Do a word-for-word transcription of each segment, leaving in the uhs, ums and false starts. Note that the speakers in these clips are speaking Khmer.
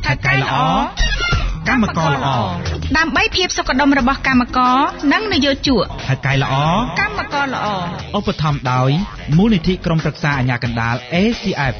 ថៅកែល្អកម្មករល្អដើម្បីភាពសុខដុមរបស់កម្មករនិងនយោជកថៅកែល្អកម្មករល្អឧបត្ថម្ភដោយមូលនិធិក្រុមប្រឹក្សាអាជ្ញាកណ្ដាល เอ ซี เอฟ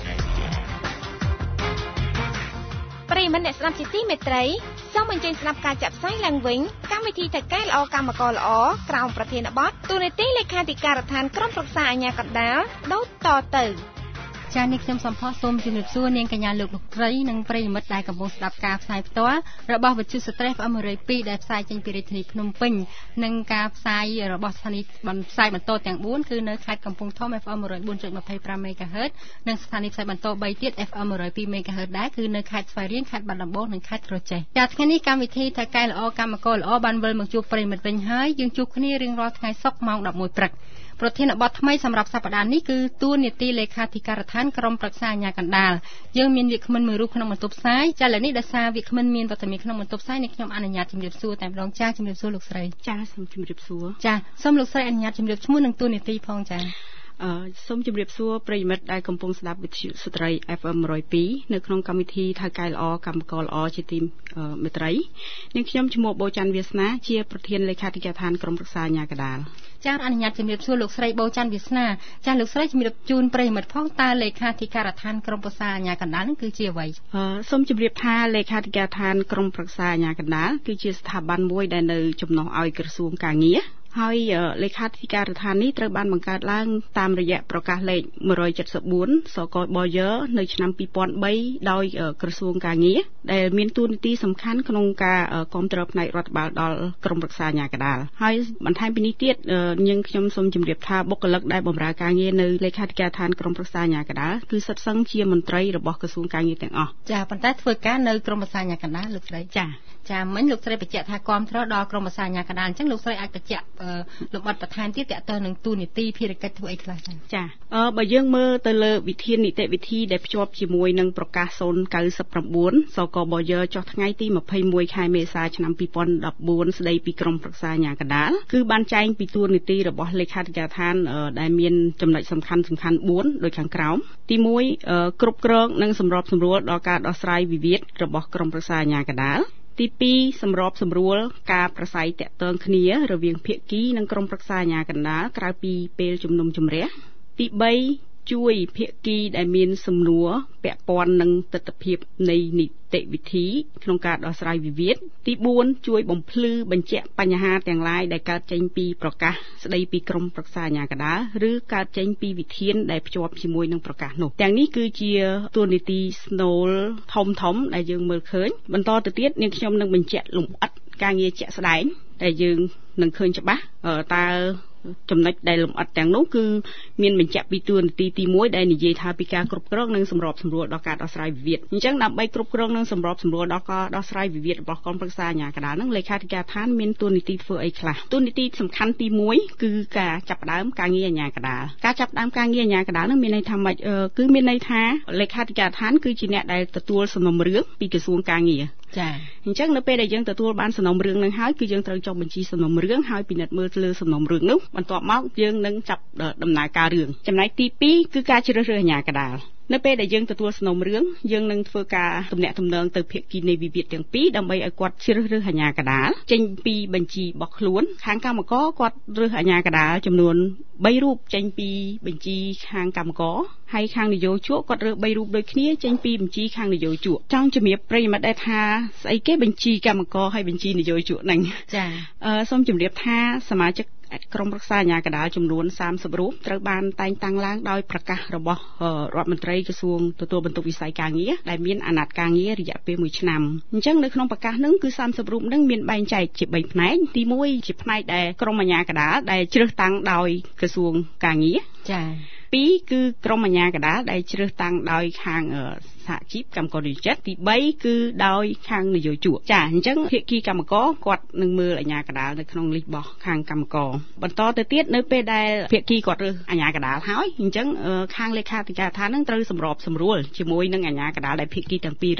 ប្រិយមិត្តអ្នកស្ដាប់ជាទីមេត្រីសូមអញ្ជើញស្ដាប់ការចាក់ផ្សាយឡើងវិញកម្មវិធីថៅកែល្អកម្មករល្អក្រោមប្រធានបទទូនីតិលេខាធិការដ្ឋានក្រុមប្រឹក្សាអាជ្ញាកណ្ដាលដូចតទៅចា៎នេះខ្ញុំសំផស្សសូមជម្រាបសួរនាងកញ្ញាលោកលោកស្រីនិងប្រិយមិត្តដែលកំពុងស្ដាប់ការផ្សាយផ្ទាល់របស់វិទ្យុស្ត្រេស អេម ពីរ ដែលផ្សាយចេញពីរាជធានីភ្នំពេញនិងការផ្សាយរបស់ស្ថានីយ៍ផ្សាយបន្តទាំងបួនគឺនៅខេត្តកំពង់ធំ អេฟ អេម một không bốn chấm hai five MHz និងស្ថានីយ៍ផ្សាយបន្តបីទៀត អេฟ អេម một không hai MHz ដែរគឺនៅខេត្តស្វាយរៀងខេត្តបាត់ដំបងនិងខេត្តក្រចេះចា៎ថ្ងៃនេះកម្មវិធីថៅកែល្អកម្មករល្អបានវិលមកជួបប្រិយមិត្តវិញហើយយើងជួបគ្នារៀងរាល់ថ្ងៃសុក្រម៉ោងelevenព្រឹកប្រធានបទថ្មីសម្រាប់សប្តាហ៍នេះគឺតួនាទីលេខាធិការដ្ឋានក្រុមប្រឹក្សាអាជ្ញាកណ្ដាលយើងមានវាគ្មិនមួយរូបក្នុងបន្ទប់ផ្សាយចាឥឡូវនេះដោយសារវាគ្មិនមានវត្តមានក្នុងបន្ទប់ផ្សាយនេះខ្ញុំអនុញ្ញាតជម្រាបសួរតែម្ដងចាជម្រាបសួរលោកស្រីចាសូមជម្រាបសួរចាសូមលោកស្រីអនុញ្ញាតជម្រាបឈ្មោះនិងតួនាទីផងចាអឺសូមជម្រាបសួរប្រិយមិត្តដែលកំពុងស្ដាប់វិទ្យុស្ត្រី เอฟ เอ็ม one oh twoនៅក្នុងកម្មវិធីថៅកែល្អកម្មករល្អជាទីមេត្រីនាងខ្ញុំឈ្មោះបូច័ន្ទវាសនាជាប្រធានលេខាធិការដ្ឋានក្រុមប្រឹក្សាអាជ្ញាកណ្ដាលចាអនុញ្ញាតជម្រាបសួរលោកស្រីបូច័ន្ទវាសនាចាលោកស្រីជម្រាបជូនប្រិយមិត្តផងតើលេខាធិការដ្ឋានក្រុមប្រឹក្សាអាជ្ញាកណ្ដាលនឹងគឺជាអ្វីអឺសូមជម្រាបថាលេខាធិការដ្ឋានក្រុមប្រឹក្សាអាជ្ញាកណ្ដាលគឺជាស្ថាប័នមួយដែលនៅចំណុះឲ្យក្រសួងកាងារហើយលេខាធិការដ្ឋាននេះត្រូវបានបង្កើតឡើងតាមរយៈប្រកាសលេខone seventy-fourសកលបយនៅឆ្នាំtwo thousand threeដោយក្រសួងកាងារដែលមានតួនាទីសំខាន់ក្នុងការគាំទ្រផ្នែករដ្ឋបាលដល់ក្រុមប្រឹក្សាអាជ្ញាកណ្ដាលហើយបន្ថែមពីនេះទៀតយើងខ្ញុំសូមជម្រាបថាបុគ្គលិកដែលបម្រើការងារនៅលេខាធិការដ្ឋានក្រុមប្រឹក្សាអាជ្ញាកណ្ដាលគឺសិតសឹងជាមន្ត្រីរបស់ក្រសួងកាងារទាំងអស់ចាប៉ុន្តែធ្វើការនៅក្រុមប្រឹក្សាអាជ្ញាកណ្ដាលលោកស្រីចាចាមិញលោកស្រីបញ្ជាក់ថាគាំទ្រដល់ក្រុមប្រឹក្សាអាជ្ញាកណ្ដាលអញ្ចឹងលោកស្រីអាចបញ្ជាក់លម្អិតបន្ថែមទៀតតើតើនឹងទូនីតិភារកិច្ចធ្វើអីខ្លះចាអឺបើយើងមើលទៅលើវិធាននីតិវិធីដែលភ្ជាប់ជាមួយនឹងប្រកាសศูนย์ ninety-nineសកលបយចុះថ្ងៃទីtwenty-oneខែមេសាឆ្នាំtwo thousand fourteenស្ដីពីក្រុមប្រឹក្សាអាជ្ញាកណ្ដាលគឺបានចែងពីតួនាទីរបស់លេខាធិការដ្ឋានដែលមានចំណុចសំខាន់សំខាន់fourដូចខាងក្រោមទីoneគ្រប់គ្រងនិងសម្របសម្រួលដល់ការដោះស្រាយវិវាទរបស់ក្រុមប្រឹក្សាអាជ្ញាកណ្ដាលទីtwoសម្របសម្រួលការប្រស័យតាក់ទងគ្នារវាងភាគីនិងក្រុមប្រឹក្សាអាជ្ញាកណ្ដាលក្រៅពីពេលជំនុំជម្រះទីthreeជួយភាគីដែលមានសំណួរពាក់ព័ន្ធនឹងទស្សនវិជ្ជានៃនីតិវិធីក្នុងការដោះស្រាយវិវាទទីfourជួយបំភ្លឺបញ្ជាក់បញ្ហាទាំងឡាយដែលកើតចេញពីប្រកាសស្ដីពីក្រុមប្រឹក្សាអាជ្ញាកណ្ដាលឬកើតចេញពីវិធានដែលភ្ជាប់ជាមួយនឹងប្រកាសនោះទាំងនេះគឺជាតួនាទីស្នូលធំធំដែលយើងមើលឃើញបន្តទៅទៀតនាងខ្ញុំនឹងបញ្ជាក់លម្អិតការងារជាក់ស្ដែងដែលយើងនឹងឃើញច្បាស់តើចំណុចដែលលម្អិតទាំងនោះគឺមានបញ្ជាក់ពីតួនាទីទីoneដែលនិយាយថាពីការគ្រប់គ្រងនិងសម្របសម្រួលដល់ការដោះស្រាយវិវាទអញ្ចឹងដើម្បីគ្រប់គ្រងនិងសម្របសម្រួលដល់ការដោះស្រាយវិវាទរបស់ក្រុមប្រឹក្សាអាជ្ញាកណ្ដាលនឹងលេខាធិការដ្ឋានមានតួនាទីធ្វើអីខ្លះតួនាទីសំខាន់ទីoneគឺការចាប់ផ្ដើមការងារអាជ្ញាកណ្ដាលការចាប់ផ្ដើមការងារអាជ្ញាកណ្ដាលនឹងមានន័យថាម៉េចគឺមានន័យថាលេខាធិការដ្ឋានគឺជាអ្នកដែលទទួលសំណុំរឿងពីក្រសួងកាងារចាអញ្ចឹងនៅពេលដែលយើងទទួលបានសំណុំរឿងនឹងហើយគឺយើងត្រូវចុះបញ្ជីសំណុំរឿងហើយពិនិត្យមើលលើសំណុំរឿងនោះបន្ទាប់មកយើងនឹងចាប់ដំណើរការរឿងចំណែកទីtwoគឺការជ្រើសរើសអាជ្ញាកណ្ដាលនៅពេលដែលយើងទទួលសំណុំរឿងយើងនឹងធ្វើការទំនាក់ទំនងទៅភាគីនៃវិវាទទាំងពីរដើម្បីឲ្យគាត់ជ្រើសរើសអាជ្ញាកណ្ដាលចេញពីបញ្ជីរបស់ខ្លួនខាងកម្មករគាត់រើសអាជ្ញាកណ្ដាលចំនួនthreeរូបចេញពីបញ្ជីខាងកម្មករហើយខាងនយោជកគាត់រើសthreeរូបដូចគ្នាចេញពីបញ្ជីខាងនយោជកចង់ជំរាបប្រិយមិត្តដែរថាស្អីគេបញ្ជីកម្មករហើយបញ្ជីនយោជកហ្នឹងចាអឺសូមជម្រាបថាសមាជិកក្រុមប្រឹក្សាអាជ្ញាកណ្ដាលចំនួនthirtyរូបត្រូវបានតែងតាំងឡើងដោយប្រកាសរបស់រដ្ឋមន្ត្រីក្រសួងទទួលបន្ទុកវិស័យការងារដែលមានអាណត្តិការងាររយៈពេលoneឆ្នាំអញ្ចឹងនៅក្នុងប្រកាសហ្នឹងគឺthirtyរូបហ្នឹងមានបែងចែកជាthreeផ្នែកទីoneជាផ្នែកដែលក្រុមអាជ្ញាកណ្ដាលដែលជ្រើសតាំងដោយក្រសួងការងារចា twoគឺក្រុមអាជ្ញាកណ្ដាលដែលជ្រើសតាំងដោយខាងសហជីពកម្មករនិយោជិតទីthreeគឺដោយខាងនយោជកចាអញ្ចឹងភាគីកម្មករគាត់នឹងមើលអាជ្ញាកណ្ដាលនៅក្នុងលិស្តរបស់ខាងកម្មករបន្តទៅទៀតនៅពេលដែលភាគីគាត់រើសអាជ្ញាកណ្ដាលហើយអញ្ចឹងខាងលេខាធិការដ្ឋាននឹងត្រូវសម្របសម្រួលជាមួយនឹងអាជ្ញាកណ្ដាលដែលភាគីទាំងពីររើស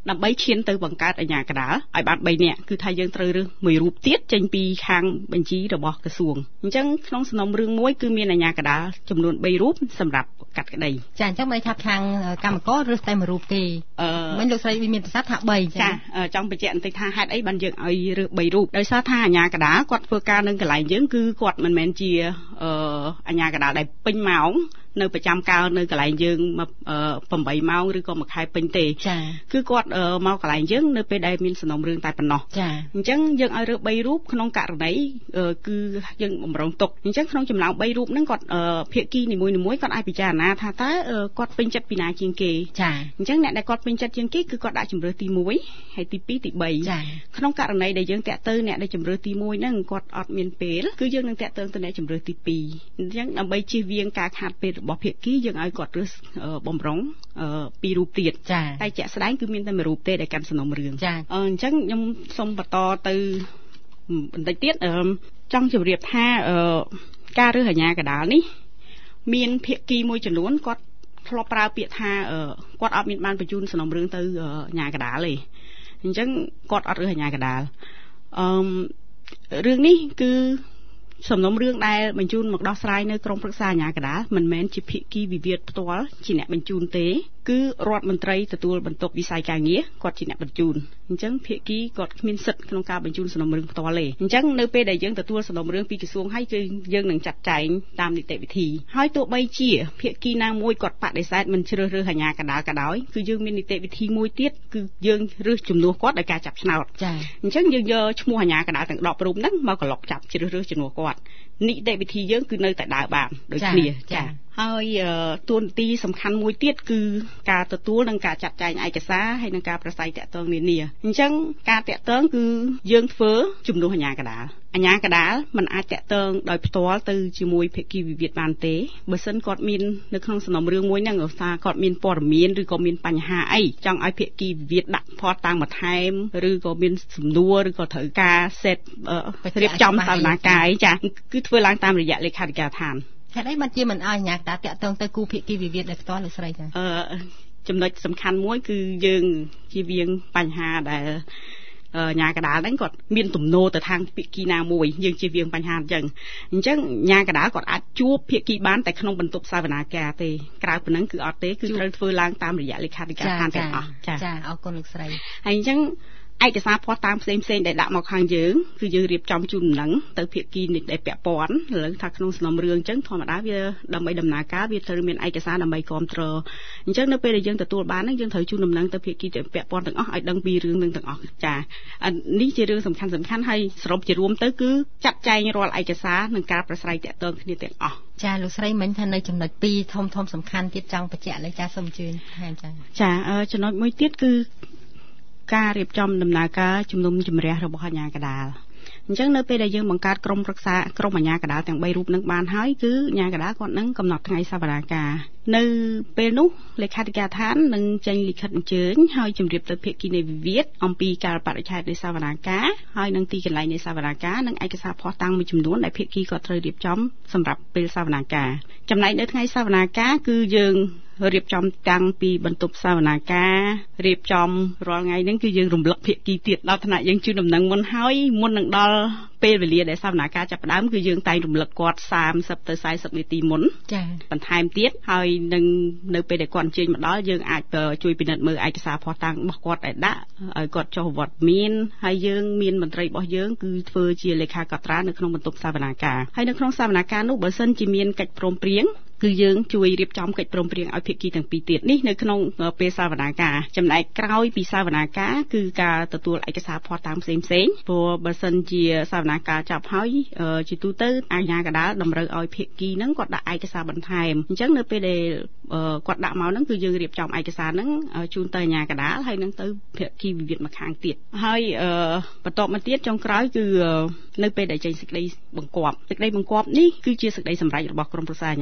ដើម្បីឈានទៅបង្កើតអាជ្ញាកណ្ដាលឲ្យបានបីនាក់គឺថាយើងត្រូវរើសមួយរូបទៀតចេញពីខាងបញ្ជីរបស់ក្រសួងអញ្ចឹងក្នុងសំណុំរឿងមួយគឺមានអាជ្ញាកណ្ដាលចំនួនបីរូបសម្រាប់កាត់ក្តីចាអញ្ចឹងមិនថាខាងកម្មកររើសតែមួយរូបទេអឺមិនលោកស្រីមានប្រសាសន៍ថាបីចាចង់បញ្ជាក់បន្តិចថាហេតុអីបានយើងឲ្យរើសបីរូបដោយសារថាអាជ្ញាកណ្ដាលគាត់ធ្វើការនៅកន្លែងយើងគឺគាត់មិនមែនជាអឺអាជ្ញាកណ្ដាលដែលពេញម៉ោងនៅប្រចាំការនៅកន្លែងយើងមកeightម៉ោងឬក៏មួយខែពេញទេចាគឺគាត់មកកន្លែងយើងនៅពេលដែលមានសំណុំរឿងតែប៉ុណ្ណោះចាអញ្ចឹងយើងឲ្យរើសបីរូបក្នុងករណីគឺយើងបំរុងទុកអញ្ចឹងក្នុងចំណោមបីរូបហ្នឹងគាត់ភាគីនីមួយៗគាត់អាចពិចារណាថាតើគាត់ពេញចិត្តពីណាជាងគេចាអញ្ចឹងអ្នកដែលគាត់ពេញចិត្តជាងគេគឺគាត់ដាក់ជំរើសទីoneហើយទីtwoទីthree ចាក្នុងករណីដែលយើងតាក់ទើអ្នកដែលជំរើសទីoneហ្នឹងគាត់អត់មានពេលគឺយើងនឹងតាក់ទើទៅអ្នកជំរើសទីtwoអញ្ចឹងដើម្បីជៀសវាងការខាតពេលរបស់ភាគីយើងឲ្យគាត់រើសបំរុងពីររូបទៀតតែជាក់ស្ដែងគឺមានតែមួយរូបទេដែលកាន់សំណុំរឿងអញ្ចឹងខ្ញុំសូមបន្តទៅបន្តិចទៀតចង់ជម្រាបថាការរើសអាជ្ញាកណ្ដាលនេះមានភាគីមួយចំនួនគាត់ធ្លាប់ប្រើពាក្យថាគាត់អត់មានបានបញ្ជូនសំណុំរឿងទៅអាជ្ញាកណ្ដាលទេអញ្ចឹងគាត់អត់រើសអាជ្ញាកណ្ដាលអឺរឿងនេះគឺសំណុំរឿងដែលបញ្ជូនមកដោះស្រាយនៅក្រុមប្រឹក្សាអាជ្ញាកណ្ដាលមិនមែនជាភាគីវិវាទផ្ទាល់ជាអ្នកបញ្ជូនទេគឺរដ្ឋមន្ត្រីទទួលបន្ទុកវិស័យការងារគាត់ជាអ្នកបញ្ជូនអញ្ចឹងភាគីគាត់គ្មានសិទ្ធិក្នុងការបញ្ជូនសំណុំរឿងផ្ទាល់ទេអញ្ចឹងនៅពេលដែលយើងទទួលសំណុំរឿងពីក្រសួងហើយគឺយើងនឹងចាត់ចែងតាមនីតិវិធីហើយទោះបីជាភាគីណាមួយគាត់បដិសេធមិនជ្រើសរើសអាជ្ញាកណ្ដាលក៏ដោយគឺយើងមាននីតិវិធីមួយទៀតគឺយើងរើសជំនួសគាត់ដោយការចាប់ឆ្នោតចា៎អញ្ចឹងយើងយកឈ្មោះអាជ្ញាកណ្ដាលទាំងដប់រូបហ្នឹងមកក្លុកចាប់ជ្រើសរើសជំនួសគាត់នីតិវិធីយើងគឺនៅតែដើរបានដូចគ្នាចា៎ហើយតួនាទីសំខាន់មួយទៀតគឺការទទួលនិងការចាត់ចែងឯកសារហើយនិងការប្រស័យតាក់ទងនានាអញ្ចឹងការតាក់ទងគឺយើងធ្វើជំនួសអាជ្ញាកណ្ដាលអាជ្ញាកណ្ដាលមិនអាចតាក់ទងដោយផ្ទាល់ទៅជាមួយភាគីវិវាទបានទេបើសិនគាត់មាននៅក្នុងសំណុំរឿងមួយហ្នឹងឧស្សាហ៍គាត់មានព័ត៌មានឬក៏មានបញ្ហាអីចង់ឲ្យភាគីវិវាទដាក់ផតតាំងបន្ថែមឬក៏មានសំណួរឬក៏ត្រូវការសេតរៀបចំសវនាការអីចាគឺធ្វើឡើងតាមរយៈលេខាធិការដ្ឋានហេតុអីបានជាមិនឲ្យអាជ្ញាកណ្ដាលតាក់ទងទៅគូភាគីវិវាទដោយផ្ទាល់លោកស្រីចាអឺចំណុចសំខាន់មួយគឺយើងជៀសវាងបញ្ហាដែលអាជ្ញាកណ្ដាលហ្នឹងគាត់មានទំនោរទៅខាងភាគីណាមួយយើងជៀសវាងបញ្ហាអញ្ចឹងអញ្ចឹងអាជ្ញាកណ្ដាលគាត់អាចជួបភាគីបានតែក្នុងបន្ទប់សវនាការទេក្រៅពីហ្នឹងគឺអត់ទេគឺត្រូវធ្វើឡើងតាមរយៈលេខាធិការដ្ឋានទាំងអស់ចាចាអរគុណលោកស្រីហើយអញ្ចឹងឯកសារភស្តុតាងផ្សេងផ្សេងដែលដាក់មកខាងយើងគឺយើងរៀបចំជូនដំណឹងទៅភាគីដែលពាក់ព័ន្ធឥឡូវថាក្នុងសំណុំរឿងអញ្ចឹងធម្មតាវាដើម្បីដំណើរការវាត្រូវមានឯកសារដើម្បីគ្រប់គ្រងអញ្ចឹងនៅពេលដែលយើងទទួលបានហ្នឹងយើងត្រូវជូនដំណឹងទៅភាគីដែលពាក់ព័ន្ធទាំងអស់ឲ្យដឹងពីរឿងនឹងទាំងអស់ចានេះជារឿងសំខាន់សំខាន់ហើយសរុបជារួមទៅគឺចាត់ចែងរាល់ឯកសារនិងការប្រស្រ័យតាក់ទងគ្នាទាំងអស់ចាលោកស្រីមិញថានៅចំណុចពីរធំធំសំខាន់ទៀតចង់បញ្ជាក់លើចាសូមអញ្ជើញថែមចាចាចំណុចមួយទៀតគឺការរៀបចំដំណើរការជំនុំជម្រះរបស់អាជ្ញាកណ្ដាលអញ្ចឹងនៅពេលដែលយើងបង្កើតក្រុមប្រឹក្សាក្រុមអាជ្ញាកណ្ដាលទាំងបីរូបនឹងបានហើយគឺអាជ្ញាកណ្ដាលគាត់នឹងកំណត់ថ្ងៃសវនាការនៅពេលនោះលេខាធិការដ្ឋាននឹងចេញលិខិតអញ្ជើញហើយជម្រាបទៅភាគីនៃវិវាទអំពីកាលបរិច្ឆេទនៃសវនាការហើយនឹងទីកន្លែងនៃសវនាការនិងឯកសារភស្តុតាងមួយចំនួនដែលភាគីគាត់ត្រូវរៀបចំសម្រាប់ពេលសវនាការចំណែកនៅថ្ងៃសវនាការគឺយើងរៀបចំតាំងពីបន្ទប់សវនាការរៀបចំរាល់ថ្ងៃហ្នឹងគឺយើងរំលឹកភាគីទៀតដល់ថ្នាក់យើងជូនដំណឹងមុនហើយមុននឹងដល់ពេលវេលាដែលសវនាការចាប់ផ្ដើមគឺយើងតែងរំលឹកគាត់thirtyទៅfortyនាទីមុនចា៎បន្ថែមទៀតហើយនឹងនៅពេលដែលគាត់អញ្ជើញមកដល់យើងអាចជួយពិនិត្យមើលឯកសារភស្តុតាងរបស់គាត់ឲ្យដាក់ឲ្យគាត់ចុះវត្តមានហើយយើងមានមន្ត្រីរបស់យើងគឺធ្វើជាលេខាកត់ត្រានៅក្នុងបន្ទប់សវនាការហើយនៅក្នុងសវនាការនោះបើសិនជាមានកិច្ចព្រមព្រៀងគឺយើងជួយរៀបចំកិច្ចព្រមព្រៀងឲ្យភាគីទាំងពីរទៀតនេះនៅក្នុងពេលសវនាការចំណែកក្រោយពីសវនាការគឺការទទួលឯកសារភស្តុតាងផ្សេងផ្សេងព្រោះបើសិនជាសវនាការចាប់ហើយជាទូទៅអាជ្ញាកណ្ដាលតម្រូវឲ្យភាគីហ្នឹងគាត់ដាក់ឯកសារបន្ថែមអញ្ចឹងនៅពេលដែលគាត់ដាក់មកហ្នឹងគឺយើងរៀបចំឯកសារហ្នឹងជូនទៅអាជ្ញាកណ្ដាលហើយនឹងទៅភាគីវិវាទម្ខាងទៀតហើយបន្តមកទៀតចុងក្រោយគឺនៅពេលដែលចេញសេចក្តីបង្គាប់សេចក្តីបង្គាប់នេះគឺជាសេចក្តីសម្រេចរបស់ក្រុមប្រឹក្សាអាជ្ញាកណ្ដាល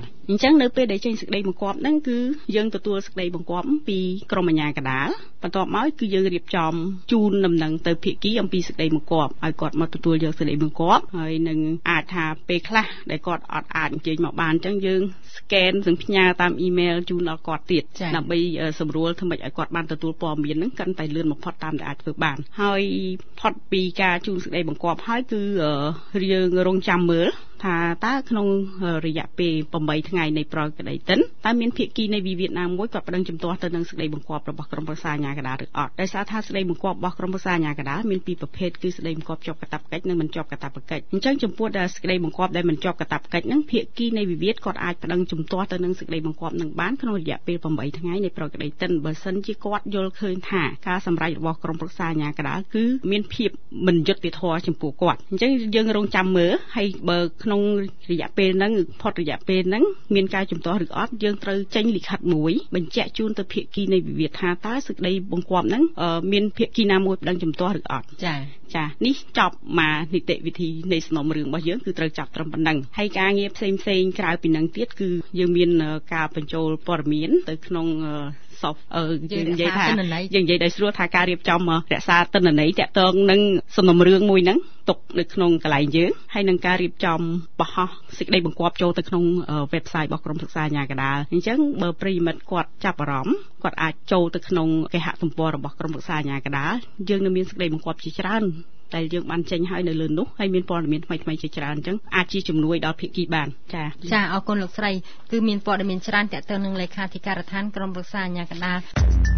អញ្ចឹងនៅពេលដែលចេញសេចក្តីបង្គាប់ហ្នឹងគឺយើងទទួលសេចក្តីបង្គាប់ពីក្រមអាជ្ញាកណ្ដាលបន្ទាប់មកគឺយើងរៀបចំជូនដំណឹងទៅភាគីអំពីសេចក្តីបង្គាប់ឲ្យគាត់មកទទួលយកសេចក្តីបង្គាប់ហើយនឹងអាចថាពេលខ្លះដែលគាត់អត់អាចអញ្ជើញមកបានអញ្ចឹងយើង scan និងផ្ញើតាម email ជូនដល់គាត់ទៀតដើម្បីសម្រួលធ្វើម៉េចឲ្យគាត់បានទទួលព័ត៌មានហ្នឹងកាន់តែលឿនបំផុតតាមដែលអាចធ្វើបានហើយផុតពីការជូនសេចក្តីបង្គាប់ហើយគឺយើងរងចាំមើលថាតើក្នុងរយៈពេលeightថ្ងៃនៃប្រតិបត្តិកិនតើមានភាគីនៃវិវាទណាមួយគាត់ប្តឹងជំទាស់ទៅនឹងសេចក្តីបង្គាប់របស់ក្រុមប្រឹក្សាអាជ្ញាកណ្ដាលឬអត់ដោយសារថាសេចក្តីបង្គាប់របស់ក្រុមប្រឹក្សាអាជ្ញាកណ្ដាលមានពីរប្រភេទគឺសេចក្តីបង្គាប់ជាប់កាតព្វកិច្ចនិងមិនជាប់កាតព្វកិច្ចអញ្ចឹងចំពោះដែលសេចក្តីបង្គាប់ដែលមិនជាប់កាតព្វកិច្ចហ្នឹងភាគីនៃវិវាទគាត់អាចប្តឹងជំទាស់ទៅនឹងសេចក្តីបង្គាប់នឹងបានក្នុងរយៈពេលeightថ្ងៃនៃប្រតិបត្តិកិនបើសិនជាគាត់យល់ឃើញថាការសម្រេចរបស់ក្រុមប្រឹក្សាអាជ្ញាកណ្ដាលគឺមានភាពមិនយុត្តិធម៌ចំពោះគាត់អញ្ចឹងយើងរងចាំមើលហើយបើក្នុងរយៈពេលហ្នឹងផុតរយៈពេលហ្នឹងមានការជំទាស់ឬអត់យើងត្រូវចេញលិខិតមួយបញ្ជាក់ជូនទៅភាគីនៃវិវាទថាតើសេចក្តីបង្គាប់ហ្នឹងមានភាគីណាមួយប្តឹងជំទាស់ឬអត់ចាចានេះចប់មកនីតិវិធីនៃសំណុំរឿងរបស់យើងគឺត្រូវចាប់ត្រឹមប៉ុណ្ណឹងហើយការងារផ្សេងផ្សេងក្រៅពីហ្នឹងទៀតគឺយើងមានការបញ្ចូលព័ត៌មានទៅក្នុងsoft យើងនិយាយថាយើងនិយាយដោយស្រួលថាការរៀបចំរក្សាទិន្នន័យតាក់ទងនឹងសំណុំរឿងមួយហ្នឹងទុកនៅក្នុងកន្លែងយើងហើយនឹងការរៀបចំបោះសេចក្តីបង្គាប់ចូលទៅក្នុង website របស់ក្រុមប្រឹក្សាអាជ្ញាកណ្ដាលអញ្ចឹងបើប្រិយមិត្តគាត់ចាប់អារម្មណ៍គាត់អាចចូលទៅក្នុងគេហទំព័ររបស់ក្រុមប្រឹក្សាអាជ្ញាកណ្ដាលយើងនឹងមានសេចក្តីបង្គាប់ជាច្រើនតែយើងបានចេញឲ្យនៅលើនោះហើយមានព័ត៌មានថ្មីៗជាច្រើនអញ្ចឹងអាចជាជំនួយដល់ភាគីបានចាចាអរគុណលោកស្រីគឺមានព័ត៌មានច្រើនតាក់ទងនឹងលេខាធិការដ្ឋានក្រុមប្រឹក្សាអាជ្ញាកណ្ដាល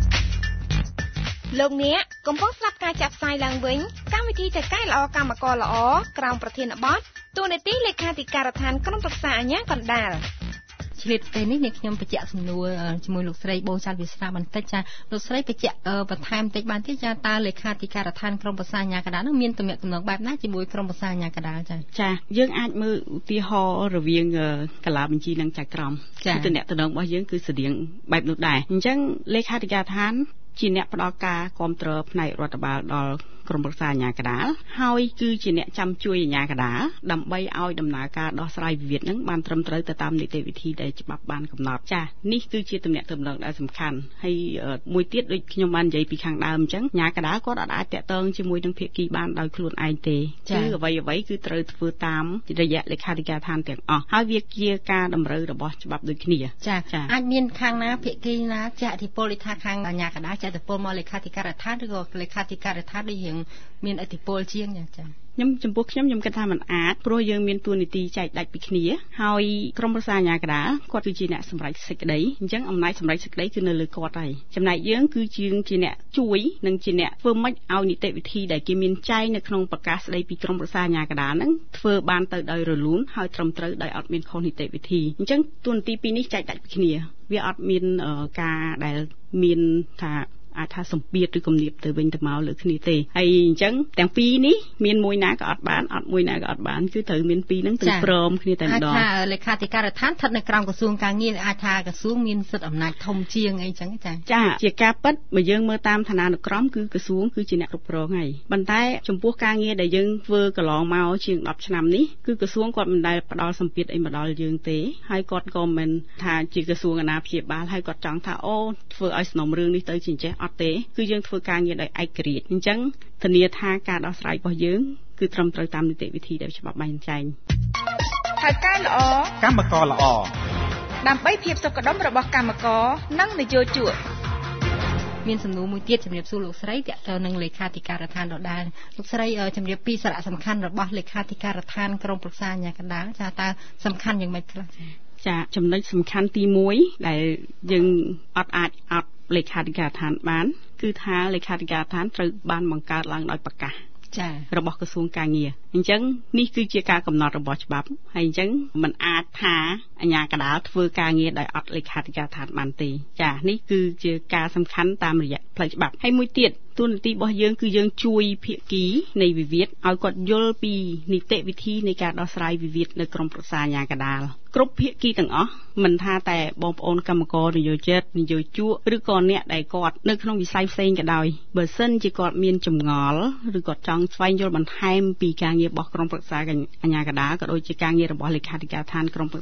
លោកអ្នកកំពុងស្ដាប់ការចាក់ផ្សាយឡើងវិញកម្មវិធីថៅកែល្អកម្មករល្អក្រោមប្រធានបទទូនាទីលេខាធិការដ្ឋានក្រុមប្រឹក្សាអាជ្ញាកណ្ដាលឆ្លៀតពេលនេះខ្ញុំបញ្ជាក់សំណួរជាមួយលោកស្រីបូច័ន្ទវាសនាបន្តិចចាលោកស្រីបញ្ជាក់បន្ថែមបន្តិចបានទេចាតើលេខាធិការដ្ឋានក្រុមប្រឹក្សាអាជ្ញាកណ្ដាលនោះមានទំនាក់ទំនងបែបណាជាមួយក្រុមប្រឹក្សាអាជ្ញាកណ្ដាលចាចាយើងអាចមើលឧទាហរណ៍រវាងកាឡាបញ្ជីនិងចៅក្រមទំនាក់ទំនងរបស់យើងគឺស្តៀងបែបនោះដែរអញ្ចឹងលេខាធិការដ្ឋានជាអ្នកផ្ដល់ការគាំទ្រផ្នែករដ្ឋបាលដល់ក្រុមប្រឹក្សាអាជ្ញាកណ្ដាលហើយគឺជាអ្នកចាំជួយអាជ្ញាកណ្ដាលដើម្បីឲ្យដំណើរការដោះស្រាយវិវាទនឹងបានត្រឹមត្រូវទៅតាមនីតិវិធីដែលច្បាប់បានកំណត់ចា៎នេះគឺជាទំនាក់ទំនងដែលសំខាន់ហើយមួយទៀតដូចខ្ញុំបាននិយាយពីខាងដើមអញ្ចឹងអាជ្ញាកណ្ដាលគាត់អាចតាក់ទងជាមួយនឹងភាគីបានដោយខ្លួនឯងទេគឺអ្វីអ្វីគឺត្រូវធ្វើតាមរយៈលេខាធិការដ្ឋានទាំងអស់ហើយវាជាការតម្រូវរបស់ច្បាប់ដូចគ្នាចា៎អាចមានខាងណាភាគីណាចាក់ឥទ្ធិពលថាខាងអាជ្ញាកណ្ដាលចាក់ឥទ្ធិពលមកលេខាធិការដ្ឋានឬក៏លេខាធិការដ្ឋានដូចយើងមានឥទ្ធិពលជាងចា៎ខ្ញុំចំពោះខ្ញុំខ្ញុំគិតថាมันអាចព្រោះយើងមានតួនាទីចែកដាច់ពីគ្នាហើយក្រុមប្រឹក្សាអាជ្ញាកណ្ដាលគាត់គឺជាអ្នកសម្រេចសេចក្តីអញ្ចឹងអំណាចសម្រេចសេចក្តីគឺនៅលើគាត់ហើយចំណែកយើងគឺជាជាអ្នកជួយនិងជាអ្នកធ្វើម៉េចឲ្យនីតិវិធីដែលគេមានចែងនៅក្នុងប្រកាសស្តីពីក្រុមប្រឹក្សាអាជ្ញាកណ្ដាលហ្នឹងធ្វើបានទៅដោយរលូនហើយត្រឹមត្រូវដោយអត់មានខុសនីតិវិធីអញ្ចឹងតួនាទីពីរនេះចែកដាច់ពីគ្នាវាអត់មានការដែលមានថាអាចថាសម្ពាធឬគំនាបទៅវិញទៅមកលើគ្នាទេហើយអញ្ចឹងទាំងពីរនេះមានមួយណាក៏អត់បានអត់មួយណាក៏អត់បានគឺត្រូវមានពីរហ្នឹងទៅព្រមគ្នាតែម្ដងអាចថាលេខាធិការដ្ឋានស្ថិតនៅក្រោមក្រសួងការងារអាចថាក្រសួងមានសិទ្ធិអំណាចធំជាងអីចឹងចាចាជាការពិតបើយើងមើលតាមឋានានុក្រមគឺក្រសួងគឺជាអ្នកគ្រប់គ្រងហើយប៉ុន្តែចំពោះការងារដែលយើងធ្វើកន្លងមកជាងtenឆ្នាំនេះគឺក្រសួងគាត់មិនដែលផ្ដល់សម្ពាធអីមកដល់យើងទេហើយគាត់ក៏មិនថាជាក្រសួងអាណាព្យាបាលហើយគាត់ចង់ថាអូធ្វើឲ្យសំណុំរឿងនេះទៅជាចេះអត់ទេគឺយើងធ្វើការងារដោយឯករាជ្យអញ្ចឹងធានាថាការដោះស្រាយរបស់យើងគឺត្រឹមត្រូវតាមនីតិវិធីដែលច្បាប់បានចែងថៅកែល្អកម្មករល្អដើម្បីភាពសុខដុមរបស់កម្មករនិងនយោជកមានសំណួរមួយទៀតជំរាបសួរលោកស្រីតើតើនឹងលេខាធិការដ្ឋានដដែលលោកស្រីជំរាបពីសារៈសំខាន់របស់លេខាធិការដ្ឋានក្រុមប្រឹក្សាអាជ្ញាកណ្ដាលចាតើសំខាន់យ៉ាងម៉េចខ្លះចាចំណុចសំខាន់ទីមួយដែលយើងអត់អាចអត់លេខាធិការដ្ឋានបានគឺថាលេខាធិការដ្ឋានត្រូវបានបង្កើតឡើងដោយប្រកាសចារបស់ក្រសួងការងារអញ្ចឹងនេះគឺជាការកំណត់របស់ច្បាប់ហើយអញ្ចឹងมันអាចថាអាជ្ញាកណ្ដាលធ្វើការងារដោយអត់លេខាធិការដ្ឋានបានទេចានេះគឺជាការសំខាន់តាមរយៈផ្លូវច្បាប់ហើយមួយទៀតតួនាទីរបស់យើងគឺយើងជួយភាគីនៃវិវាទឲ្យគាត់យល់ពីនីតិវិធីនៃការដោះស្រាយវិវាទនៅក្រុមប្រឹក្សាអាជ្ញាកណ្ដាលគ្រប់ភាគីទាំងអស់មិនថាតែបងប្អូនកម្មករនយោជិតនយោជកឬក៏អ្នកដែលគាត់នៅក្នុងវិស័យផ្សេងក៏ដោយបើសិនជាគាត់មានចម្ងល់ឬគាត់ចង់ស្វែងយល់បន្ថែមពីការងាររបស់ក្រុមប្រឹក្សាអាជ្ញាកណ្ដាលក៏ដូចជាការងាររបស់លេខាធិការដ្ឋានក្រុមប្រឹក្សាអាជ្ញាក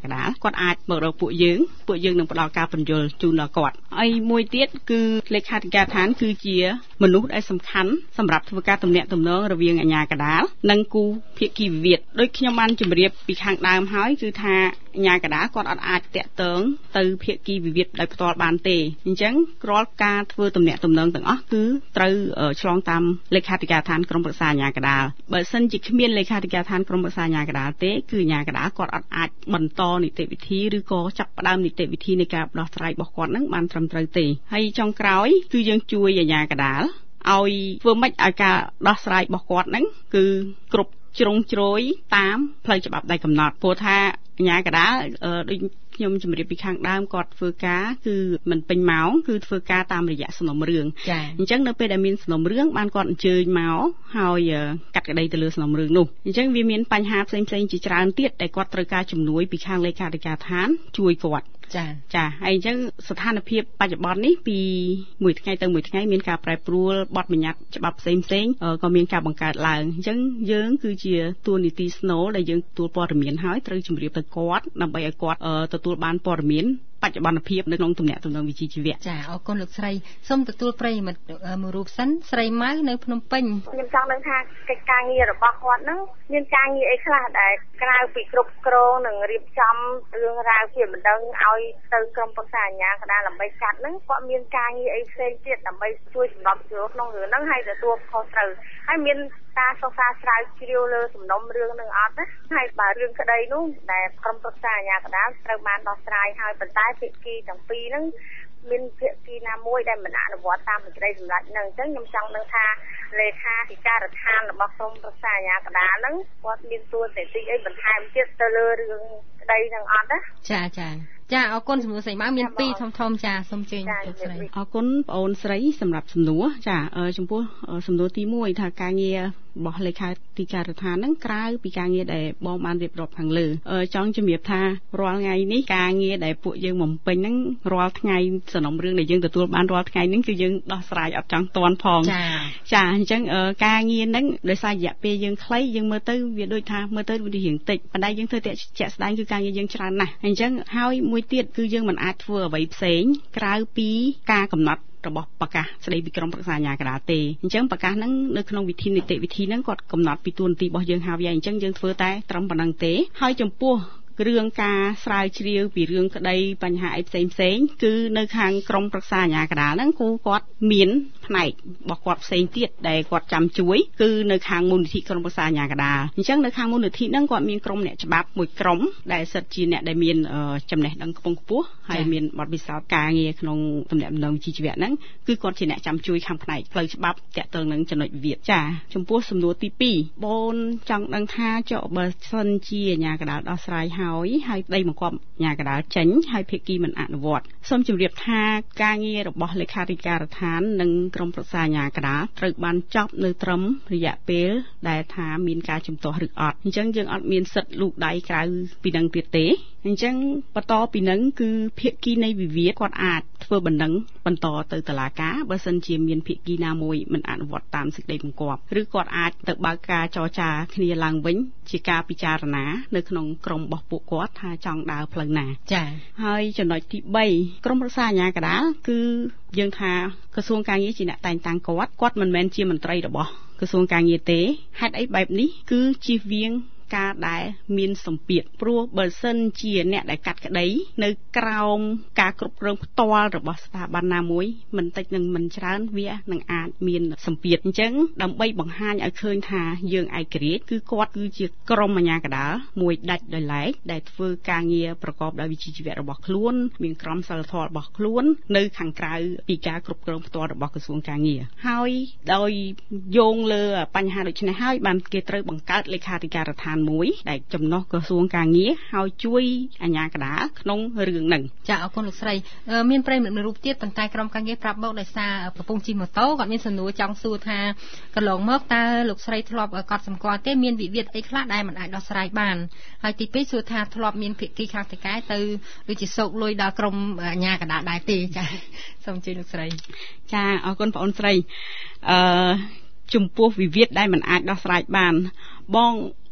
កដាលគាត់អាចមករកពួកយើងពួកយើងនឹងផ្ដល់ការបញ្យល់ជូនដល់គាត់ហើយមួយទៀតគឺលេខាធិការដ្ឋានគឺជាមនុស្សដែលសំខាន់សម្រាប់ធ្វើការទំនាក់ទំនងរវាងអាជ្ញាកណ្ដាលនិងគូភាគីវិវាទដូចខ្ញុំបានជម្រាបពីខាងដើមហើយគឺថាអាជ្ញាកណ្ដាលគាត់អត់អាចតាក់ទងទៅភាគីវិវាទដោយផ្ទាល់បានទេអញ្ចឹងរាល់ការធ្វើទំនាក់ទំនងទាំងអស់គឺត្រូវឆ្លងតាមលេខាធិការដ្ឋានក្រុមប្រឹក្សាអាជ្ញាកណ្ដាលបើសិនជាគ្មានលេខាធិការដ្ឋានក្រុមប្រឹក្សាអាជ្ញាកណ្ដាលទេគឺអាជ្ញាកណ្ដាលគាត់អត់អាចបន្តនីតិវិធីឬក៏ចាប់ផ្ដើមនីតិវិធីនៃការដោះស្រាយរបស់គាត់នឹងបានត្រឹមត្រូវទេហើយចុងក្រោយគឺយើងជួយអាជ្ញាកណ្ដាលឲ្យធ្វើម៉េចឲ្យការដោះស្រាយរបស់គាត់ហ្នឹងគឺគ្រប់ជ្រុងជ្រោយតាមផ្លូវច្បាប់ដែលកំណត់ព្រោះថាអាជ្ញាកណ្ដាលដូចខ្ញុំជម្រាបពីខាងដើមគាត់ធ្វើការគឺមិនពេញម៉ោងគឺធ្វើការតាមរយៈសំណុំរឿងអញ្ចឹងនៅពេលដែលមានសំណុំរឿងបានគាត់អញ្ជើញមកហើយកាត់ក្តីទៅលើសំណុំរឿងនោះអញ្ចឹងវាមានបញ្ហាផ្សេងៗជាច្រើនទៀតដែលគាត់ត្រូវការជំនួយពីខាងលេខាធិការដ្ឋានជួយគាត់ចាចាហើយអញ្ចឹងស្ថានភាពបច្ចុប្បន្ននេះពីមួយថ្ងៃទៅមួយថ្ងៃមានការប្រែប្រួលបទបញ្ញត្តិច្បាប់ផ្សេងផ្សេងក៏មានការបង្កើតឡើងអញ្ចឹងយើងគឺជាតួនាទីស្នូលដែលយើងទទួលព័ត៌មានហើយត្រូវជម្រាបទៅគាត់ដើម្បីឲ្យគាត់ទទួលបានព័ត៌មានបច្ចុប្បន្នភាពនៅក្នុងទំនាក់ទំនងវិជ្ជាជីវៈចាអរគុណលោកស្រីសូមទទួលប្រិយមិត្តមួយរូបសិនស្រីម៉ៅនៅភ្នំពេញខ្ញុំចង់ដឹងថាកិច្ចការងាររបស់គាត់ហ្នឹងមានការងារអីខ្លះដែលក្រៅពីគ្រប់គ្រងនិងរៀបចំរឿងរ៉ាវជាបណ្ដឹងឲ្យទៅក្រុមប្រឹក្សាអាជ្ញាកណ្ដាលដើម្បីកាត់ហ្នឹងគាត់មានការងារអីផ្សេងទៀតដើម្បីជួយសម្របសម្រួលក្នុងរឿងហ្នឹងហើយទទួលខុសត្រូវហើយមានការសិក្សាស្រាវជ្រាវលើសំណុំរឿងនឹងអត់ណាហើយបើរឿងក្តីនោះដែលក្រុមប្រឹក្សាអាជ្ញាកណ្ដាលត្រូវបានដោះស្រាយហើយប៉ុន្តែភាគីទាំងពីរហ្នឹងមានភាគីណាមួយដែលមិនអនុវត្តតាមសេចក្តីសម្រេចហ្នឹងអញ្ចឹងខ្ញុំចង់ដឹងថាលេខាធិការដ្ឋានរបស់ក្រុមប្រឹក្សាអាជ្ញាកណ្ដាលហ្នឹងគាត់មានទួនាទីអីបន្ថែមទៀតទៅលើរឿងក្តីហ្នឹងអត់ណាចាចាចាអរគុណសំណួរស្រីម៉ៅមានពីរធំធំចាសូមជើញលោកស្រីអរគុណបងអូនស្រីសម្រាប់សំណួរចាចំពោះសំណួរទីមួយថាការងាររបស់លេខាធិការដ្ឋានហ្នឹងក្រៅពីការងារដែលបងបានរៀបរាប់ខាងលើចង់ជំរាបថារាល់ថ្ងៃនេះការងារដែលពួកយើងបំពេញហ្នឹងរាល់ថ្ងៃសំណុំរឿងដែលយើងទទួលបានរាល់ថ្ងៃហ្នឹងគឺយើងដោះស្រាយអត់ចង់ទាន់ផងចាចាអញ្ចឹងការងារហ្នឹងដោយសាររយៈពេលយើងខ្លីយើងមើលទៅវាដូចថាមើលទៅវារៀងតិចប៉ុន្តែយើងធ្វើតែជាក់ស្ដែងគឺការងារយើងច្រើនណាស់អញ្ចឹងហើយមួយទៀតគឺយើងមិនអាចធ្វើអ្វីផ្សេងក្រៅពីការកំណត់របស់ប្រកាសស្ដីពីក្រុមប្រឹក្សាអាជ្ញាកណ្ដាលទេអញ្ចឹងប្រកាសហ្នឹងនៅក្នុងវិធីនីតិវិធីហ្នឹងគាត់កំណត់ពីទួនាទីរបស់យើងហើយអញ្ចឹងយើងធ្វើតែត្រឹមប៉ុណ្្នឹងទេហើយចំពោះរឿងការស្រាវជ្រាវពីរឿងក្តីបញ្ហាអីផ្សេងផ្សេងគឺនៅខាងក្រុមប្រឹក្សាអាជ្ញាកណ្ដាលហ្នឹងគូគាត់មានផ្នែករបស់គាត់ផ្សេងទៀតដែលគាត់ចាំជួយគឺនៅខាងមូលនិធិក្រុមប្រឹក្សាអាជ្ញាកណ្ដាលអញ្ចឹងនៅខាងមូលនិធិហ្នឹងគាត់មានក្រុមអ្នកច្បាប់មួយក្រុមដែលសិតជាអ្នកដែលមានចំណេះដឹងខ្ពង់ខ្ពស់ហើយមានបទពិសោធន៍ការងារក្នុងទំនាក់ទំនងវិជ្ជាជីវៈហ្នឹងគឺគាត់ជាអ្នកចាំជួយខាងផ្នែកផ្លូវច្បាប់តាក់ទងនឹងចំណុចវិវាទចាចំពោះសំណួរទីពីរបងចង់ដឹងថាចុះបើសិនជាអាជ្ញាកណ្ដាលដោះស្រាយហើយហើយប្តីបង្គាប់អាជ្ញាកណ្ដាលចេញហើយភាគីមិនអនុវត្តសូមជម្រាបថាការងាររបស់លេខាធិការដ្ឋាននិងក្រុមប្រឹក្សាអាជ្ញាកណ្ដាលត្រូវបានចប់នៅត្រឹមរយៈពេលដែលថាមានការជំទាស់ឬអត់អញ្ចឹងយើងអត់មានសិទ្ធិលូកដៃក្រៅពីនឹងទៀតទេអញ្ចឹងបន្តពីនឹងគឺភាគីនៃវិវាទគាត់អាចធ្វើបណ្ដឹងបន្តទៅតុលាការបើសិនជាមានភាគីណាមួយមិនអនុវត្តតាមសេចក្តីបង្គាប់ឬគាត់អាចទៅបើកការចរចាគ្នាឡើងវិញជាការពិចារណានៅក្នុងក្រុមរបស់ពួកគាត់ថាចង់ដើរផ្លូវណាចា៎ហើយចំណុចទីបីក្រុមប្រឹក្សាអាជ្ញាកណ្ដាលគឺយើងថាក្រសួងការងារជាអ្នកតែងតាំងគាត់គាត់មិនមែនជាមន្ត្រីរបស់ក្រសួងការងារទេហេតុអីបែបនេះគឺជៀសវាងការដែលមានសម្ពាធព្រោះបើសិនជាអ្នកដែលកាត់ក្តីនៅក្រោមការគ្រប់គ្រងផ្ទាល់របស់ស្ថាប័នណាមួយមិនតិចនឹងមិនច្រើនវានឹងអាចមានសម្ពាធអញ្ចឹងដើម្បីបង្ហាញឲ្យឃើញថាយើងឯករាជ្យគឺគាត់គឺជាក្រុមអាជ្ញាកណ្ដាលមួយដាច់ដោយឡែកដែលធ្វើការងារប្រកបដោយវិជ្ជាជីវៈរបស់ខ្លួនមានក្រមសីលធម៌របស់ខ្លួននៅខាងក្រៅពីការគ្រប់គ្រងផ្ទាល់របស់ក្រសួងការងារហើយដោយយោងលើបញ្ហាដូចនេះហើយបានគេត្រូវបង្កើតលេខាធិការដ្ឋានមួយដែលចំណុះក្រសួងការងារហើយជួយអាជ្ញាកណ្ដាលក្នុងរឿងហ្នឹងចាអរគុណលោកស្រីមានប្រិយមិត្តមួយរូបទៀតប៉ុន្តែក្រុមការងារប្រាប់មកដោយសារកំពុងជិះម៉ូតូគាត់មានសំណួរចង់សួរថាកន្លងមកតើលោកស្រីធ្លាប់កត់សម្គាល់ទេមានវិវាទអីខ្លះដែលមិនអាចដោះស្រាយបានហើយទីពីរសួរថាធ្លាប់មានភាគីខាងតកែទៅដូចជាសោកលុយដល់ក្រុមអាជ្ញាកណ្ដាលដែរទេចាសូមជឿលោកស្រីចាអរគុណបងអូនស្រីអឺចំពោះវិវាទដែលមិនអាចដោះស្រាយបានបង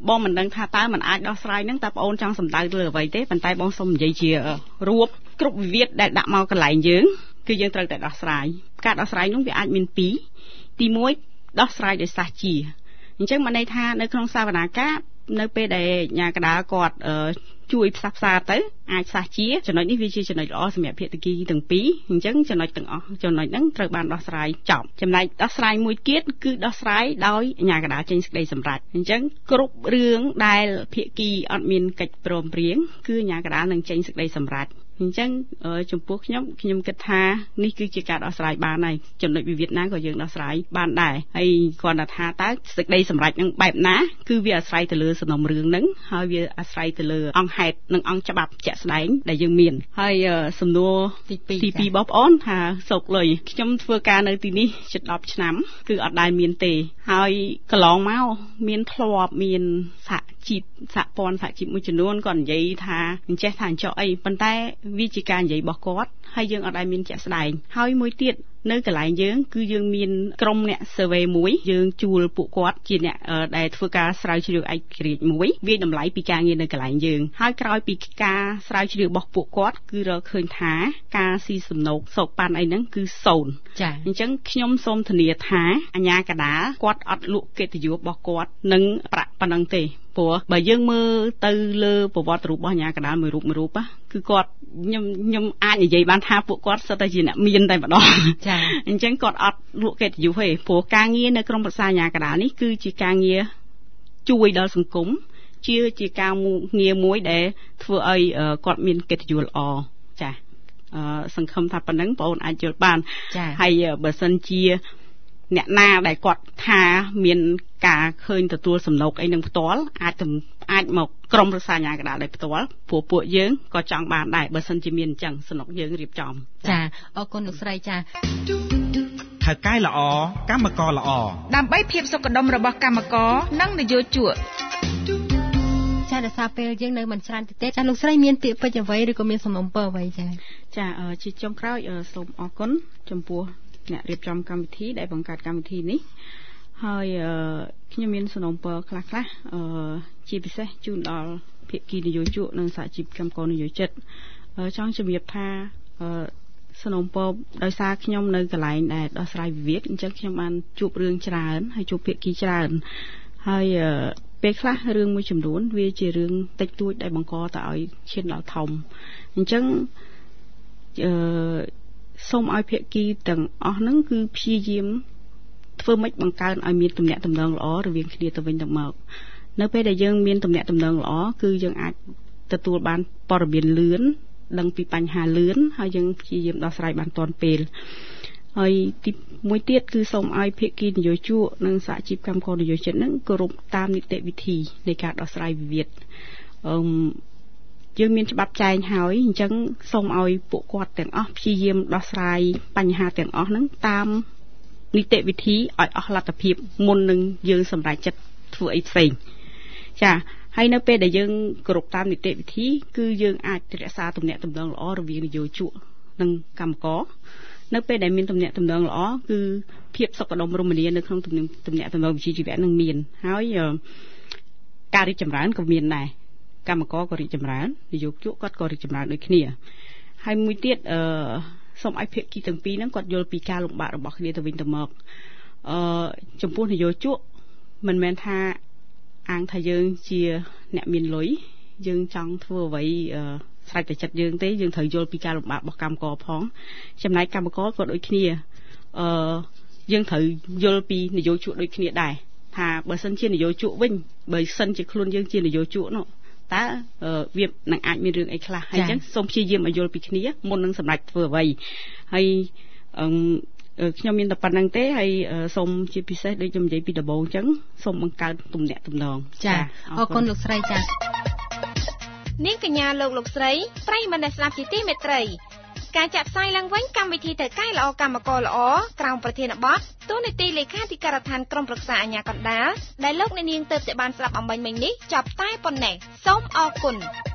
បងមិនដឹងថាតើมันអាចដោះស្រាយនឹងតើបងអូនចង់សម្ដៅលើអ្វីទេប៉ុន្តែបងសូមនិយាយជារួបគ្រប់វិវាទដែលដាក់មកកន្លែងយើងគឺយើងត្រូវតែដោះស្រាយការដោះស្រាយនោះវាអាចមានពីរទីមួយដោះស្រាយដោយសាសជាអញ្ចឹងមកន័យថានៅក្នុងសវនាការនៅពេលដែលអាជ្ញាកណ្ដាលគាត់ជួយផ្សះផ្សាទៅអាចសាសជាចំណុចនេះវាជាចំណុចល្អសម្រាប់ភាគីទាំងពីរអញ្ចឹងចំណុចទាំងអស់ចំណុចហ្នឹងត្រូវបានដោះស្រាយចប់ចំណែកដោះស្រាយមួយទៀតគឺដោះស្រាយដោយអាជ្ញាកណ្ដាលចេញសេចក្តីសម្រេចអញ្ចឹងគ្រប់រឿងដែលភាគីអត់មានកិច្ចព្រមព្រៀងគឺអាជ្ញាកណ្ដាលនឹងចេញសេចក្តីសម្រេចអញ្ចឹងចំពោះខ្ញុំខ្ញុំគិតថានេះគឺជាការដោះស្រាយបានហើយចំណុចវិវាទណាក៏យើងដោះស្រាយបានដែរហើយគ្រាន់តែថាតើសេចក្តីសម្រេចនឹងបែបណាគឺវាអាស្រ័យទៅលើសំណុំរឿងហ្នឹងហើយវាអាស្រ័យទៅលើអង្គហេតុនិងអង្គច្បាប់ជាក់ស្ដែងដែលយើងមានហើយសំណួរទីពីរទីពីរបងប្អូនថាសោកលុយខ្ញុំធ្វើការនៅទីនេះជិតដប់ឆ្នាំគឺអត់ដែលមានទេហើយកន្លងមកមានធ្លាប់មានសហជីពសហព័ន្ធសហជីពមួយចំនួនគាត់និយាយថាអញ្ចេះថាអញ្ចោះអីប៉ុន្តែវាជាការនិយាយរបស់គាត់ហើយយើងអត់ដែលមានជាក់ស្ដែងហើយមួយទៀតនៅកន្លែងយើងគឺយើងមានក្រុមអ្នក survey មួយយើងជួលពួកគាត់ជាអ្នកដែលធ្វើការស្រាវជ្រាវឯករាជ្យមួយវាតម្លៃពីការងារនៅកន្លែងយើងហើយក្រោយពីការស្រាវជ្រាវរបស់ពួកគាត់គឺរកឃើញថាការស៊ីសំណូកសោកប៉ាន់អីហ្នឹងគឺសូន្យចា៎អញ្ចឹងខ្ញុំសូមធានាថាអាជ្ញាកណ្ដាលគាត់អត់លក់កិត្តិយសរបស់គាត់នឹងប្រាក់ប៉ុណ្ណឹងទេព្រោះបើយើងមើលទៅលើប្រវត្តិរូបរបស់អាជ្ញាកណ្ដាលមួយរូបមួយរូបគឺគាត់ខ្ញុំខ្ញុំអាចនិយាយបានថាពួកគាត់សិតតែជាអ្នកមានតែម្ដងចា៎អញ្ចឹងគាត់អត់លក់កិត្តិយសទេព្រោះការងារនៅក្រុមប្រឹក្សាអាជ្ញាកណ្ដាលនេះគឺជាការងារជួយដល់សង្គមជាជាការងារមួយដែលធ្វើឲ្យគាត់មានកិត្តិយសល្អចា៎អឺសង្ឃឹមថាប៉ុណ្ណឹងបងប្អូនអាចយល់បានហើយបើសិនជាអ្នកណាដែលគាត់ថាមានការឃើញទទួលសំណូកអីនឹងផ្ទាល់អាចអាចមកក្រុមប្រឹក្សាអាជ្ញាកណ្ដាលដោយផ្ទាល់ព្រោះពួកយើងក៏ចង់បានដែរបើសិនជាមានអញ្ចឹងសំណុកយើងរៀបចំចាអរគុណលោកស្រីចាថៅកែល្អកម្មករល្អដើម្បីភាពសុខដុមរបស់កម្មករនិងនយោជកចាដោយសារពេលយើងនៅមិនច្រើនទេចាលោកស្រីមានពាក្យពេចន៍អ្វីឬក៏មានសំណុំពរអ្វីចាចាជាចុងក្រោយសូមអរគុណចំពោះអ្នករៀបចំកម្មវិធីដែលបង្កើតកម្មវិធីនេះហើយខ្ញុំមានសំណូមពរខ្លះខ្លះជាពិសេសជូនដល់ភាគីនយោជកនិងសហជីពកម្មករនយោជិតចង់ជម្រាបថាសំណូមពរដោយសារខ្ញុំនៅកន្លែងដែលដោះស្រាយវិវាទអញ្ចឹងខ្ញុំបានជួបរឿងច្រើនហើយជួបភាគីច្រើនហើយពេលខ្លះរឿងមួយចំនួនវាជារឿងតិចតួចដែលបង្កទៅឲ្យឈានដល់ធំអញ្ចឹងអឺសូមឲ្យភាគីទាំងអស់ហ្នឹងគឺព្យាយាមធ្វើម៉េចបង្កើនឲ្យមានទំនាក់ទំនងល្អរវាងគ្នាទៅវិញទៅមកនៅពេលដែលយើងមានទំនាក់ទំនងល្អគឺយើងអាចទទួលបានព័ត៌មានលឿនដឹងពីបញ្ហាលឿនហើយយើងព្យាយាមដោះស្រាយបានទាន់ពេលហើយទីមួយទៀតគឺសូមឲ្យភាគីនយោជកនិងសហជីពកម្មករនយោជិតហ្នឹងគោរពតាមនីតិវិធីនៃការដោះស្រាយវិវាទអឺយើងមានច្បាប់ចែងហើយអញ្ចឹងសូមឲ្យពួកគាត់ទាំងអស់ព្យាយាមដោះស្រាយបញ្ហាទាំងអស់ហ្នឹងតាមនីតិវិធីឲ្យអស់លទ្ធភាពមុននឹងយើងសម្រេចចិត្តធ្វើអីផ្សេងចាហើយនៅពេលដែលយើងគោរពតាមនីតិវិធីគឺយើងអាចរក្សាទំនាក់ទំនងល្អរវាងនយោជកនិងកម្មករនៅពេលដែលមានទំនាក់ទំនងល្អគឺភាពសុខដុមរមនានៅក្នុងទំនាក់ទំនងវិជ្ជាជីវៈនឹងមានហើយការរីកចម្រើនក៏មានដែរកម្មករក៏រីកចម្រើននយោជកគាត់ក៏រីកចម្រើនដូចគ្នាហើយមួយទៀតអឺសូមឲ្យភាគីទាំងពីរហ្នឹងគាត់យល់ពីការលំបាករបស់គ្នាទៅវិញទៅមកអឺចំពោះនយោជកមិនមែនថាអាងថាយើងជាអ្នកមានលុយយើងចង់ធ្វើអ្វីអឺស្រេចតែចិត្តយើងទេយើងត្រូវយល់ពីការលំបាករបស់កម្មករផងចំណែកកម្មករក៏ដូចគ្នាអឺយើងត្រូវយល់ពីនយោជកដូចគ្នាដែរថាបើសិនជានយោជកវិញបើសិនជាខ្លួនយើងជានយោជកនោះតើវានឹងអាចមានរឿងអីខ្លះហើយអញ្ចឹងសូមព្យាយាមឲ្យយល់ពីគ្នាមុននឹងសម្រេចធ្វើអ្វីហើយខ្ញុំមានតែប៉ុណ្្នឹងទេហើយសូមជាពិសេសដូចខ្ញុំនិយាយពីដំបូងអញ្ចឹងសូមបង្កើតទំនាក់ទំនងចាអរគុណលោកស្រីចានាងកញ្ញាលោកលោកស្រីប្រិយមិត្តអ្នកស្ដាប់ជាទីមេត្រីការចាក់ផ្សាយឡើងវិញកម្មវិធីទៅកែល្អកម្មករល្អក្រោមប្រធានបទទូនីតិលេខាធិការដ្ឋានក្រុមប្រឹក្សាអាជ្ញាកណ្ដាលដែលលោកអ្នកនាងទើបតែបានស្ដាប់អំបញ្ញមិញនេះចប់តែប៉ុណ្ណេះសូមអរគុណ